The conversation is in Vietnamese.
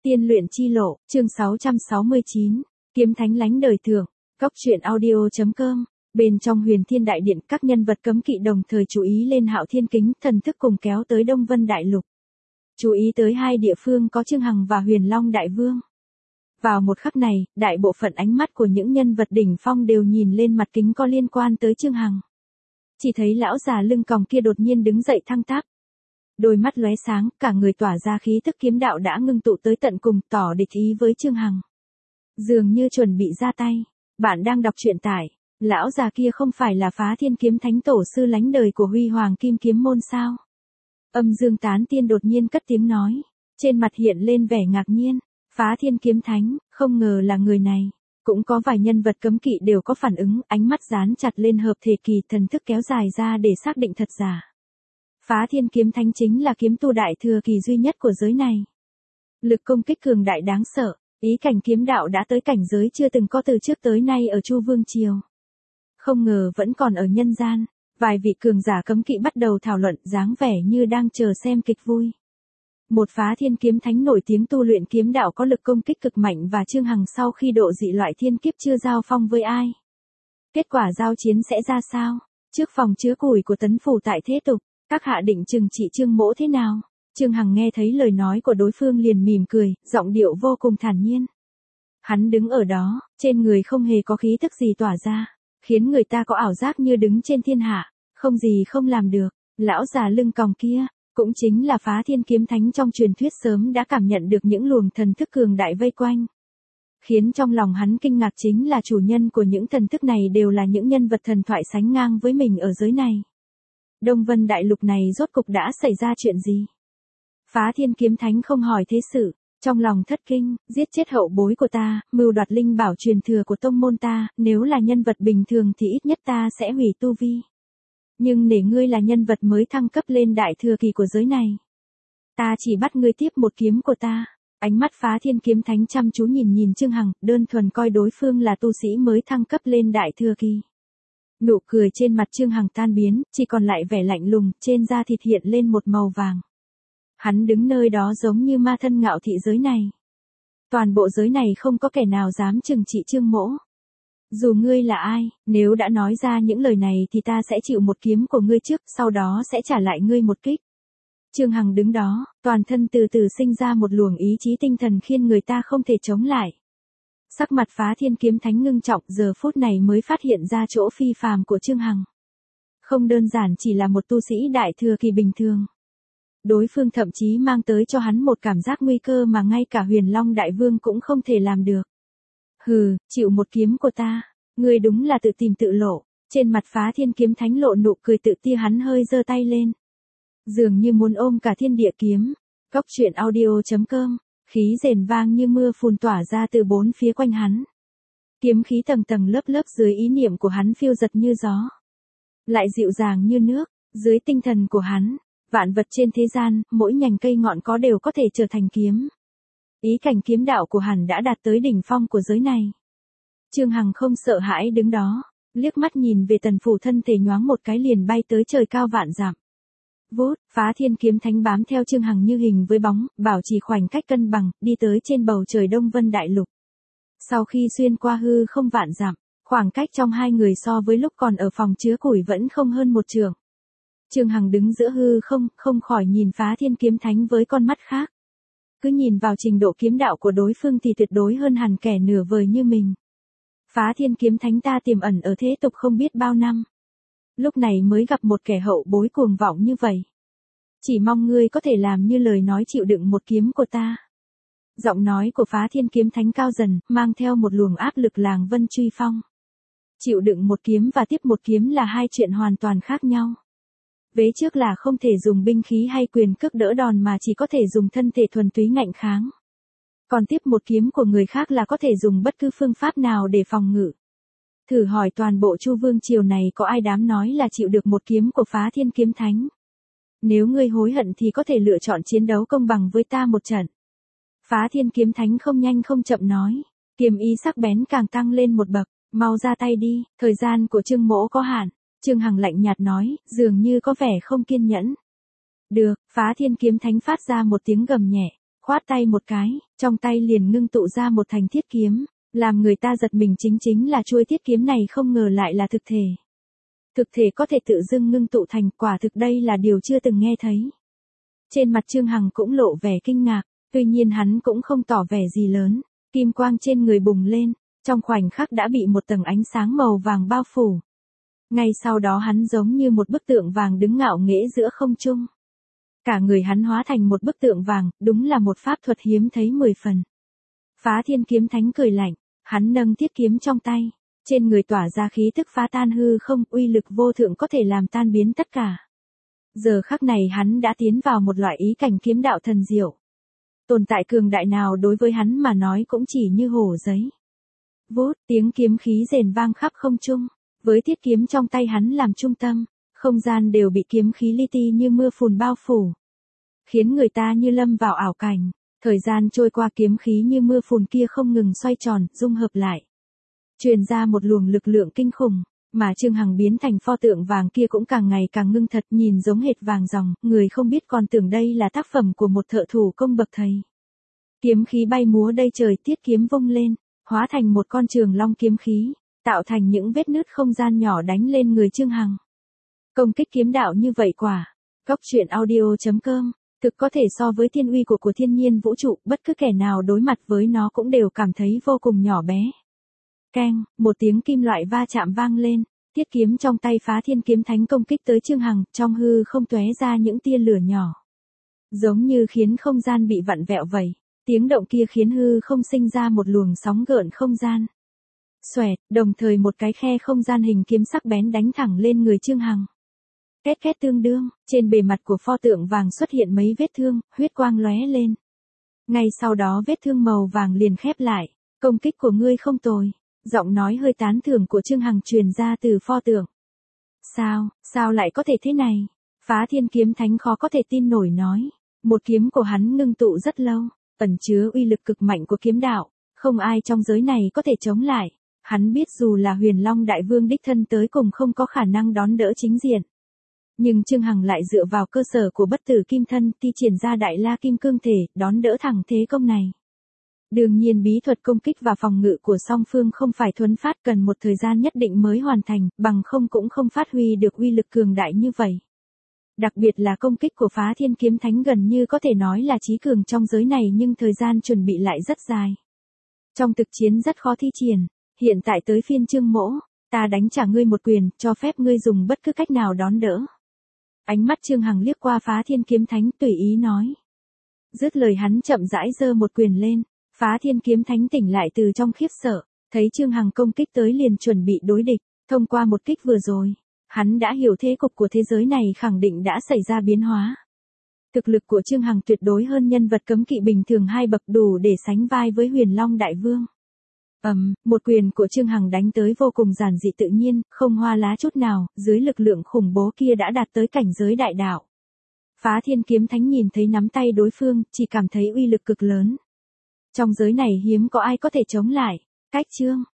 Tiên luyện chi lộ, chương 669, kiếm thánh lánh đời thượng, Cóc truyện audio.com. Bên trong Huyền Thiên Đại Điện, các nhân vật cấm kỵ đồng thời chú ý lên Hạo Thiên Kính, thần thức cùng kéo tới Đông Vân Đại Lục. Chú ý tới hai địa phương có Chương Hằng và Huyền Long Đại Vương. Vào một khắc này, đại bộ phận ánh mắt của những nhân vật đỉnh phong đều nhìn lên mặt kính có liên quan tới Chương Hằng. Chỉ thấy lão già lưng còng kia đột nhiên đứng dậy thăng tắp. Đôi mắt lóe sáng, cả người tỏa ra khí tức kiếm đạo đã ngưng tụ tới tận cùng, tỏ địch ý với Chương Hằng. Dường như chuẩn bị ra tay. Bạn đang đọc truyện tại, lão già kia không phải là Phá Thiên Kiếm Thánh tổ sư lánh đời của Huy Hoàng Kim Kiếm môn sao? Âm Dương Tán Tiên đột nhiên cất tiếng nói, trên mặt hiện lên vẻ ngạc nhiên. Phá Thiên Kiếm Thánh, không ngờ là người này. Cũng có vài nhân vật cấm kỵ đều có phản ứng, ánh mắt dán chặt lên hợp thể kỳ, thần thức kéo dài ra để xác định thật giả. Phá Thiên Kiếm Thánh chính là kiếm tu đại thừa kỳ duy nhất của giới này. Lực công kích cường đại đáng sợ, ý cảnh kiếm đạo đã tới cảnh giới chưa từng có từ trước tới nay ở Chu Vương Triều. Không ngờ vẫn còn ở nhân gian, vài vị cường giả cấm kỵ bắt đầu thảo luận, dáng vẻ như đang chờ xem kịch vui. Một Phá Thiên Kiếm Thánh nổi tiếng tu luyện kiếm đạo có lực công kích cực mạnh và Chương Hằng sau khi độ dị loại thiên kiếp chưa giao phong với ai. Kết quả giao chiến sẽ ra sao? Trước phòng chứa củi của Tấn Phủ tại thế tục, các hạ định trừng trị Chương mỗ thế nào? Chương Hằng nghe thấy lời nói của đối phương liền mỉm cười, giọng điệu vô cùng thản nhiên. Hắn đứng ở đó, trên người không hề có khí tức gì tỏa ra, khiến người ta có ảo giác như đứng trên thiên hạ, không gì không làm được. Lão già lưng còng kia, cũng chính là Phá Thiên Kiếm Thánh trong truyền thuyết, sớm đã cảm nhận được những luồng thần thức cường đại vây quanh. Khiến trong lòng hắn kinh ngạc chính là chủ nhân của những thần thức này đều là những nhân vật thần thoại sánh ngang với mình ở giới này. Đông Vân Đại Lục này rốt cục đã xảy ra chuyện gì? Phá Thiên Kiếm Thánh không hỏi thế sự, trong lòng thất kinh, giết chết hậu bối của ta, mưu đoạt linh bảo truyền thừa của tông môn ta, nếu là nhân vật bình thường thì ít nhất ta sẽ hủy tu vi. Nhưng để ngươi là nhân vật mới thăng cấp lên đại thừa kỳ của giới này, ta chỉ bắt ngươi tiếp một kiếm của ta. Ánh mắt Phá Thiên Kiếm Thánh chăm chú nhìn Chương Hằng, đơn thuần coi đối phương là tu sĩ mới thăng cấp lên đại thừa kỳ. Nụ cười trên mặt Chương Hằng tan biến, chỉ còn lại vẻ lạnh lùng, trên da thịt hiện lên một màu vàng. Hắn đứng nơi đó giống như ma thân ngạo thị giới này. Toàn bộ giới này không có kẻ nào dám trừng trị Chương mỗ. Dù ngươi là ai, nếu đã nói ra những lời này thì ta sẽ chịu một kiếm của ngươi trước, sau đó sẽ trả lại ngươi một kích. Chương Hằng đứng đó, toàn thân từ từ sinh ra một luồng ý chí tinh thần khiến người ta không thể chống lại. Sắc mặt Phá Thiên Kiếm Thánh ngưng trọng, giờ phút này mới phát hiện ra chỗ phi phàm của Chương Hằng. Không đơn giản chỉ là một tu sĩ đại thừa kỳ bình thường. Đối phương thậm chí mang tới cho hắn một cảm giác nguy cơ mà ngay cả Huyền Long Đại Vương cũng không thể làm được. Hừ, chịu một kiếm của ta, ngươi đúng là tự tìm tự lộ. Trên mặt Phá Thiên Kiếm Thánh lộ nụ cười tự ti, hắn hơi giơ tay lên, dường như muốn ôm cả thiên địa kiếm. Cóc truyện audio.com. Khí rền vang như mưa phùn tỏa ra từ bốn phía quanh hắn. Kiếm khí tầng tầng lớp lớp dưới ý niệm của hắn phiêu giật như gió, lại dịu dàng như nước. Dưới tinh thần của hắn, vạn vật trên thế gian, mỗi nhành cây ngọn có đều có thể trở thành kiếm. Ý cảnh kiếm đạo của hắn đã đạt tới đỉnh phong của giới này. Chương Hằng không sợ hãi đứng đó, liếc mắt nhìn về Tần Phủ, thân thể nhoáng một cái liền bay tới trời cao vạn dặm. Vút, Phá Thiên Kiếm Thánh bám theo Chương Hằng như hình với bóng, bảo trì khoảnh cách cân bằng, đi tới trên bầu trời Đông Vân Đại Lục. Sau khi xuyên qua hư không vạn dặm, khoảng cách trong hai người so với lúc còn ở phòng chứa củi vẫn không hơn một trượng. Chương Hằng đứng giữa hư không, không khỏi nhìn Phá Thiên Kiếm Thánh với con mắt khác. Cứ nhìn vào trình độ kiếm đạo của đối phương thì tuyệt đối hơn hẳn kẻ nửa vời như mình. Phá Thiên Kiếm Thánh ta tiềm ẩn ở thế tục không biết bao năm, lúc này mới gặp một kẻ hậu bối cuồng vọng như vậy. Chỉ mong ngươi có thể làm như lời nói, chịu đựng một kiếm của ta. Giọng nói của Phá Thiên Kiếm Thánh cao dần, mang theo một luồng áp lực làng vân truy phong. Chịu đựng một kiếm và tiếp một kiếm là hai chuyện hoàn toàn khác nhau. Vế trước là không thể dùng binh khí hay quyền cước đỡ đòn mà chỉ có thể dùng thân thể thuần túy ngạnh kháng. Còn tiếp một kiếm của người khác là có thể dùng bất cứ phương pháp nào để phòng ngự. Thử hỏi toàn bộ Chu Vương Triều này có ai dám nói là chịu được một kiếm của Phá Thiên Kiếm Thánh. Nếu ngươi hối hận thì có thể lựa chọn chiến đấu công bằng với ta một trận. Phá Thiên Kiếm Thánh không nhanh không chậm nói, kiếm ý sắc bén càng tăng lên một bậc, mau ra tay đi, thời gian của Chương mỗ có hạn. Chương Hằng lạnh nhạt nói, dường như có vẻ không kiên nhẫn. Được, Phá Thiên Kiếm Thánh phát ra một tiếng gầm nhẹ, khoát tay một cái, trong tay liền ngưng tụ ra một thành thiết kiếm, làm người ta giật mình chính là chuôi thiết kiếm này không ngờ lại là thực thể. Thực thể có thể tự dưng ngưng tụ thành, quả thực đây là điều chưa từng nghe thấy. Trên mặt Trương Hằng cũng lộ vẻ kinh ngạc, tuy nhiên hắn cũng không tỏ vẻ gì lớn, kim quang trên người bùng lên, trong khoảnh khắc đã bị một tầng ánh sáng màu vàng bao phủ. Ngay sau đó hắn giống như một bức tượng vàng đứng ngạo nghễ giữa không trung. Cả người hắn hóa thành một bức tượng vàng, đúng là một pháp thuật hiếm thấy 10 phần. Phá Thiên Kiếm Thánh cười lạnh, hắn nâng thiết kiếm trong tay, trên người tỏa ra khí tức phá tan hư không, uy lực vô thượng có thể làm tan biến tất cả. Giờ khắc này hắn đã tiến vào một loại ý cảnh kiếm đạo thần diệu. Tồn tại cường đại nào đối với hắn mà nói cũng chỉ như hổ giấy. Vút, tiếng kiếm khí rền vang khắp không trung, với thiết kiếm trong tay hắn làm trung tâm, không gian đều bị kiếm khí li ti như mưa phùn bao phủ, khiến người ta như lâm vào ảo cảnh. Thời gian trôi qua, kiếm khí như mưa phùn kia không ngừng xoay tròn, dung hợp lại, truyền ra một luồng lực lượng kinh khủng, mà Trương Hằng biến thành pho tượng vàng kia cũng càng ngày càng ngưng thật, nhìn giống hệt vàng ròng, người không biết còn tưởng đây là tác phẩm của một thợ thủ công bậc thầy. Kiếm khí bay múa đầy trời, thiết kiếm vung lên, hóa thành một con trường long kiếm khí, tạo thành những vết nứt không gian nhỏ đánh lên người Trương Hằng. Công kích kiếm đạo như vậy quả, Góc Truyện Audio.com, thực có thể so với thiên uy của thiên nhiên vũ trụ, bất cứ kẻ nào đối mặt với nó cũng đều cảm thấy vô cùng nhỏ bé. Keng, một tiếng kim loại va chạm vang lên, thiết kiếm trong tay Phá Thiên Kiếm Thánh công kích tới Trương Hằng, trong hư không tóe ra những tia lửa nhỏ, giống như khiến không gian bị vặn vẹo vậy. Tiếng động kia khiến hư không sinh ra một luồng sóng gợn không gian. Xoẹt, đồng thời một cái khe không gian hình kiếm sắc bén đánh thẳng lên người Trương Hằng. Két két tương đương, trên bề mặt của pho tượng vàng xuất hiện mấy vết thương, huyết quang lóe lên. Ngay sau đó vết thương màu vàng liền khép lại, công kích của ngươi không tồi. Giọng nói hơi tán thưởng của Trương Hằng truyền ra từ pho tượng. Sao lại có thể thế này? Phá Thiên Kiếm Thánh khó có thể tin nổi nói. Một kiếm của hắn ngưng tụ rất lâu, ẩn chứa uy lực cực mạnh của kiếm đạo, không ai trong giới này có thể chống lại. Hắn biết dù là Huyền Long Đại Vương đích thân tới cùng không có khả năng đón đỡ chính diện. Nhưng Trương Hằng lại dựa vào cơ sở của bất tử kim thân, thi triển ra Đại La Kim Cương Thể, đón đỡ thẳng thế công này. Đương nhiên bí thuật công kích và phòng ngự của song phương không phải thuấn phát, cần một thời gian nhất định mới hoàn thành, bằng không cũng không phát huy được uy lực cường đại như vậy. Đặc biệt là công kích của Phá Thiên Kiếm Thánh gần như có thể nói là chí cường trong giới này, nhưng thời gian chuẩn bị lại rất dài. Trong thực chiến rất khó thi triển. Hiện tại tới phiên Trương Mỗ, ta đánh trả ngươi một quyền, cho phép ngươi dùng bất cứ cách nào đón đỡ. Ánh mắt Trương Hằng liếc qua Phá Thiên Kiếm Thánh, tùy ý nói. Dứt lời hắn chậm rãi giơ một quyền lên. Phá Thiên Kiếm Thánh tỉnh lại từ trong khiếp sợ, thấy Trương Hằng công kích tới liền chuẩn bị đối địch. Thông qua một kích vừa rồi, hắn đã hiểu thế cục của thế giới này khẳng định đã xảy ra biến hóa. Thực lực của Trương Hằng tuyệt đối hơn nhân vật cấm kỵ bình thường 2 bậc, đủ để sánh vai với Huyền Long Đại Vương. Một quyền của Trương Hằng đánh tới vô cùng giản dị tự nhiên, không hoa lá chút nào, dưới lực lượng khủng bố kia đã đạt tới cảnh giới đại đạo. Phá Thiên Kiếm Thánh nhìn thấy nắm tay đối phương, chỉ cảm thấy uy lực cực lớn. Trong giới này hiếm có ai có thể chống lại. Cách chương